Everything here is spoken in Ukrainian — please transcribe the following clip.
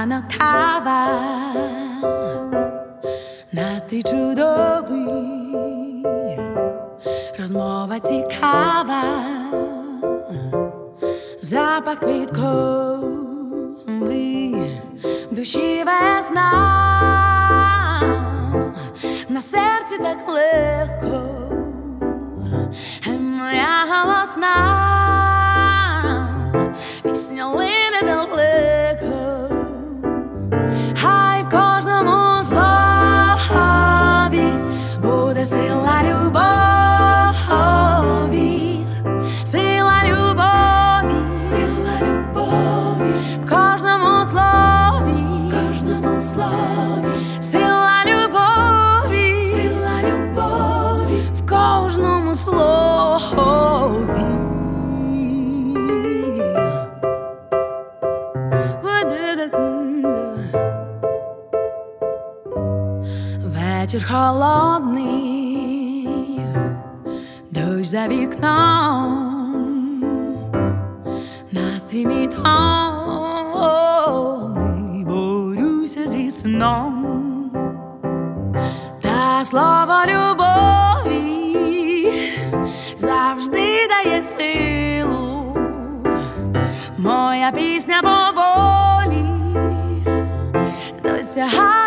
ранок кава, настрій чудовий, розмова цікава, запах квітковий, в душі весна, на серці так легко, моя голосна пісня лине далеко, хай в кожному слові буде сила любові, сила любові, сила любові, в кожному слові, сила любові, сила любові, в кожному слові. Вечір холодний, дощ за вікном, настрій мій томний, борюся зі сном, та слово любові завжди дає силу, моя пісня поволі досягає